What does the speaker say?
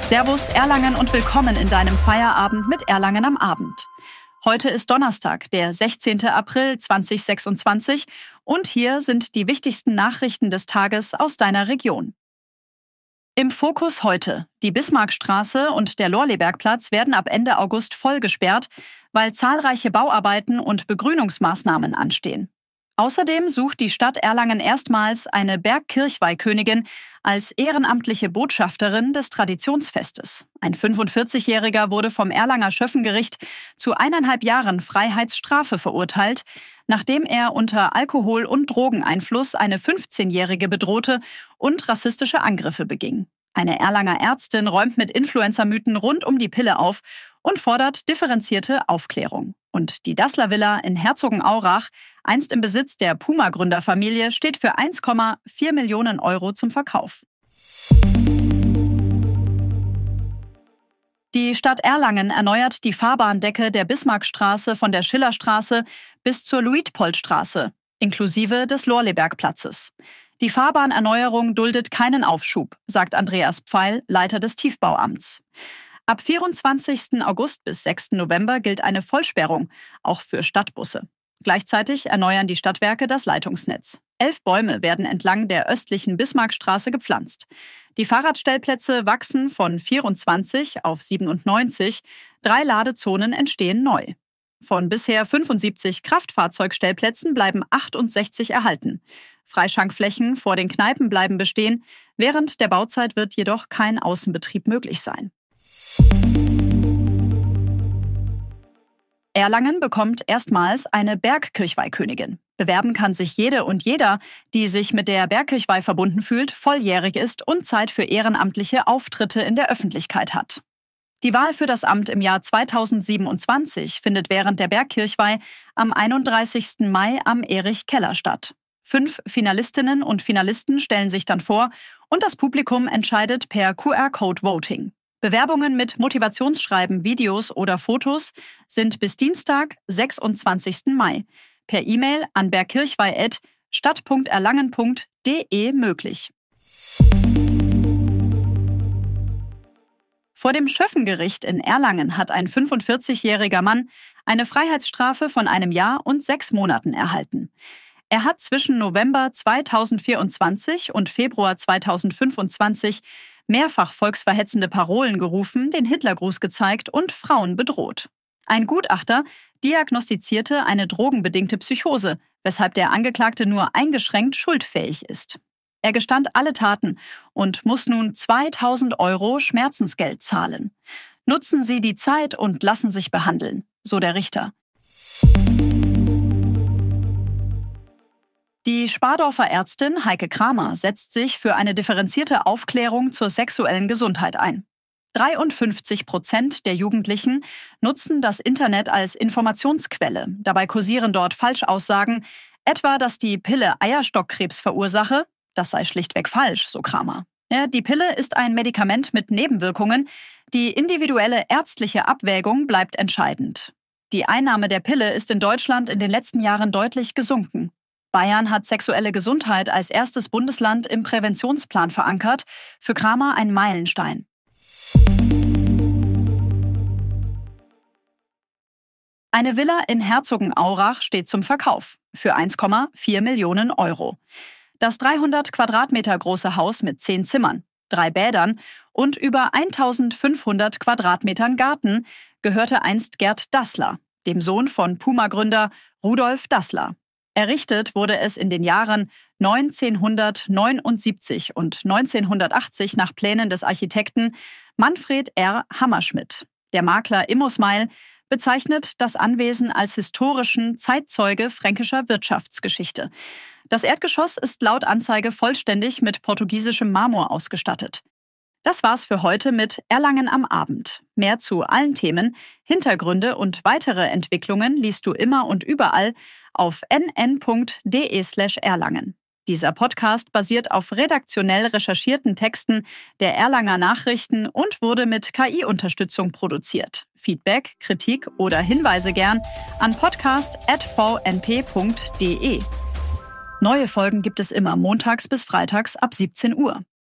Servus Erlangen und willkommen in deinem Feierabend mit Erlangen am Abend. Heute ist Donnerstag, der 16. April 2026 und hier sind die wichtigsten Nachrichten des Tages aus deiner Region. Im Fokus heute: Die Bismarckstraße und der Lorlebergplatz werden ab Ende August voll gesperrt, weil zahlreiche Bauarbeiten und Begrünungsmaßnahmen anstehen. Außerdem sucht die Stadt Erlangen erstmals eine Bergkirchweihkönigin als ehrenamtliche Botschafterin des Traditionsfestes. Ein 45-Jähriger wurde vom Erlanger Schöffengericht zu 1,5 Jahren Freiheitsstrafe verurteilt, nachdem er unter Alkohol- und Drogeneinfluss eine 15-Jährige bedrohte und rassistische Angriffe beging. Eine Erlanger Ärztin räumt mit Influencer-Mythen rund um die Pille auf und fordert differenzierte Aufklärung. Und die Dassler Villa in Herzogenaurach, einst im Besitz der Puma-Gründerfamilie, steht für 1,4 Millionen Euro zum Verkauf. Die Stadt Erlangen erneuert die Fahrbahndecke der Bismarckstraße von der Schillerstraße bis zur Luitpoldstraße, inklusive des Lorlebergplatzes. Die Fahrbahnerneuerung duldet keinen Aufschub, sagt Andreas Pfeil, Leiter des Tiefbauamts. Ab 24. August bis 6. November gilt eine Vollsperrung, auch für Stadtbusse. Gleichzeitig erneuern die Stadtwerke das Leitungsnetz. 11 Bäume werden entlang der östlichen Bismarckstraße gepflanzt. Die Fahrradstellplätze wachsen von 24 auf 97, 3 Ladezonen entstehen neu. Von bisher 75 Kraftfahrzeugstellplätzen bleiben 68 erhalten. Freischankflächen vor den Kneipen bleiben bestehen, während der Bauzeit wird jedoch kein Außenbetrieb möglich sein. Erlangen bekommt erstmals eine Bergkirchweihkönigin. Bewerben kann sich jede und jeder, die sich mit der Bergkirchweih verbunden fühlt, volljährig ist und Zeit für ehrenamtliche Auftritte in der Öffentlichkeit hat. Die Wahl für das Amt im Jahr 2027 findet während der Bergkirchweih am 31. Mai am Erich-Keller statt. 5 Finalistinnen und Finalisten stellen sich dann vor und das Publikum entscheidet per QR-Code-Voting. Bewerbungen mit Motivationsschreiben, Videos oder Fotos sind bis Dienstag, 26. Mai, per E-Mail an bergkirchweih@stadt.erlangen.de möglich. Vor dem Schöffengericht in Erlangen hat ein 45-jähriger Mann eine Freiheitsstrafe von 1 Jahr und 6 Monaten erhalten. Er hat zwischen November 2024 und Februar 2025 mehrfach volksverhetzende Parolen gerufen, den Hitlergruß gezeigt und Frauen bedroht. Ein Gutachter diagnostizierte eine drogenbedingte Psychose, weshalb der Angeklagte nur eingeschränkt schuldfähig ist. Er gestand alle Taten und muss nun 2.000 Euro Schmerzensgeld zahlen. Nutzen Sie die Zeit und lassen sich behandeln, so der Richter. Die Spardorfer Ärztin Heike Kramer setzt sich für eine differenzierte Aufklärung zur sexuellen Gesundheit ein. 53% der Jugendlichen nutzen das Internet als Informationsquelle. Dabei kursieren dort Falschaussagen, etwa, dass die Pille Eierstockkrebs verursache. Das sei schlichtweg falsch, so Kramer. Ja, die Pille ist ein Medikament mit Nebenwirkungen. Die individuelle ärztliche Abwägung bleibt entscheidend. Die Einnahme der Pille ist in Deutschland in den letzten Jahren deutlich gesunken. Bayern hat sexuelle Gesundheit als erstes Bundesland im Präventionsplan verankert. Für Kramer ein Meilenstein. Eine Villa in Herzogenaurach steht zum Verkauf für 1,4 Millionen Euro. Das 300 Quadratmeter große Haus mit 10 Zimmern, 3 Bädern und über 1500 Quadratmetern Garten gehörte einst Gerd Dassler, dem Sohn von Puma-Gründer Rudolf Dassler. Errichtet wurde es in den Jahren 1979 und 1980 nach Plänen des Architekten Manfred R. Hammerschmidt. Der Makler Immosmile bezeichnet das Anwesen als historischen Zeitzeuge fränkischer Wirtschaftsgeschichte. Das Erdgeschoss ist laut Anzeige vollständig mit portugiesischem Marmor ausgestattet. Das war's für heute mit Erlangen am Abend. Mehr zu allen Themen, Hintergründe und weitere Entwicklungen liest du immer und überall auf nn.de/Erlangen. Dieser Podcast basiert auf redaktionell recherchierten Texten der Erlanger Nachrichten und wurde mit KI-Unterstützung produziert. Feedback, Kritik oder Hinweise gern an podcast@vnp.de. Neue Folgen gibt es immer montags bis freitags ab 17 Uhr.